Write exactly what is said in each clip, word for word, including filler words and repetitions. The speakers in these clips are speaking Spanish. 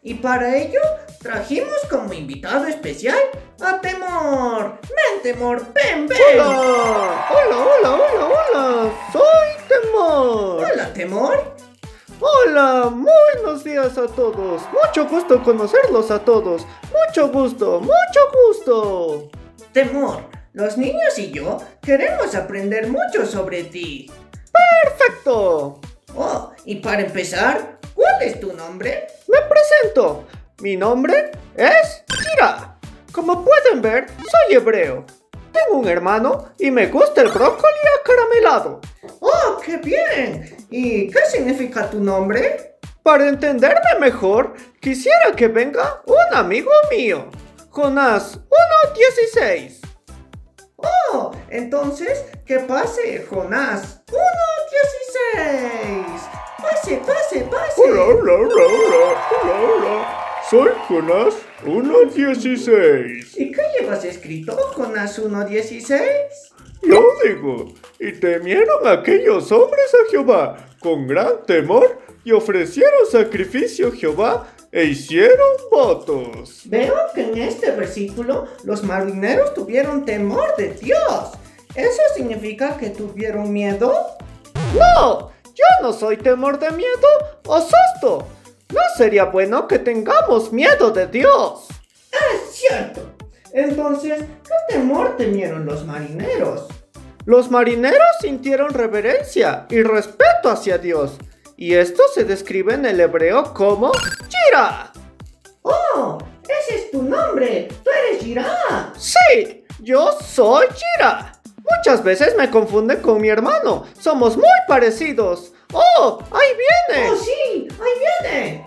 Y para ello trajimos como invitado especial a Temor. Ven, Temor, ven, ven. Hola, hola, hola, hola, hola. Soy Temor. Hola, Temor. Hola, muy buenos días a todos. Mucho gusto conocerlos a todos. Mucho gusto, mucho gusto. Temor, los niños y yo queremos aprender mucho sobre ti. Perfecto. Oh, y para empezar, ¿cuál es tu nombre? Me presento. Mi nombre es Kira. Como pueden ver, soy hebreo. Tengo un hermano y me gusta el brócoli acaramelado. ¡Oh, qué bien! ¿Y qué significa tu nombre? Para entenderme mejor, quisiera que venga un amigo mío, Jonás uno dieciséis. ¡Oh! Entonces, que pase, Jonás uno dieciséis. Pase, pase, pase. Hola, hola, hola, hola, hola, hola. Soy Jonás uno dieciséis. ¿Y qué llevas escrito, Jonás uno dieciséis? Lo digo, y temieron aquellos hombres a Jehová con gran temor y ofrecieron sacrificio a Jehová e hicieron votos. Veo que en este versículo los marineros tuvieron temor de Dios. ¿Eso significa que tuvieron miedo? No, yo no soy temor de miedo o susto. No sería bueno que tengamos miedo de Dios. Es cierto. Entonces, ¿qué temor temieron los marineros? Los marineros sintieron reverencia y respeto hacia Dios, y esto se describe en el hebreo como Yira. ¡Oh! ¡Ese es tu nombre! ¡Tú eres Jirá! Sí, yo soy Yira. Muchas veces me confunden con mi hermano. Somos muy parecidos. ¡Oh! ¡Ahí viene! ¡Oh, sí! ¡Ahí viene!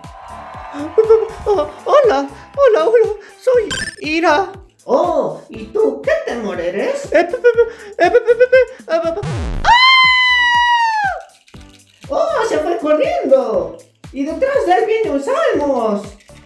Oh, hola, hola, hola. Soy Ira. ¡Oh! ¿Y tú qué temor eres? Eh, pe, pe, pe, eh, pe, pe, pe, pe, eh, pe, pe. ¡Oh! ¡Se fue corriendo! Y detrás de él viene un Salmos.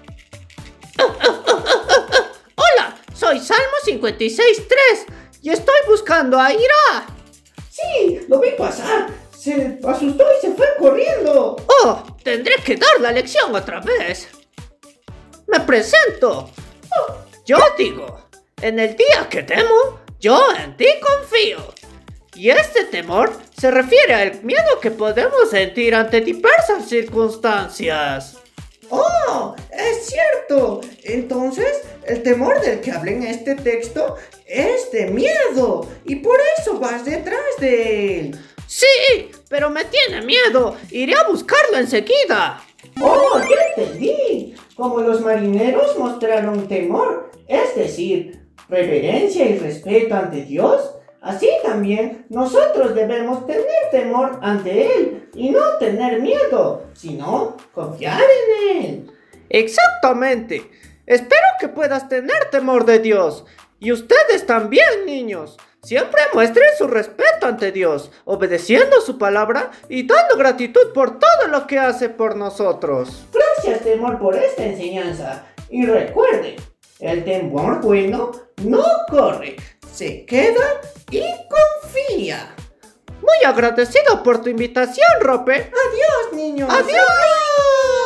Hola, soy Salmo cincuenta y seis tres y estoy buscando a Ira. Sí, lo vi pasar. Se asustó y se fue corriendo. Oh, tendré que dar la lección otra vez. Me presento. Oh, yo digo, en el día que temo, yo en ti confío. Y este temor se refiere al miedo que podemos sentir ante diversas circunstancias. ¡Oh! ¡Es cierto! Entonces, el temor del que habla en este texto es de miedo. Y por eso vas detrás de él. Sí, pero me tiene miedo. Iré a buscarlo enseguida. ¡Oh! ¡Ya entendí! Como los marineros mostraron temor, es decir, reverencia y respeto ante Dios, así también nosotros debemos tener temor ante Él y no tener miedo, sino confiar en Él. Exactamente. Espero que puedas tener temor de Dios. Y ustedes también, niños. Siempre muestren su respeto ante Dios, obedeciendo su palabra y dando gratitud por todo lo que hace por nosotros. Gracias, temor, por esta enseñanza. Y recuerden, el temor bueno no corre, se queda y confía. Muy agradecido por tu invitación, Rope. Adiós, niños. ¡Adiós!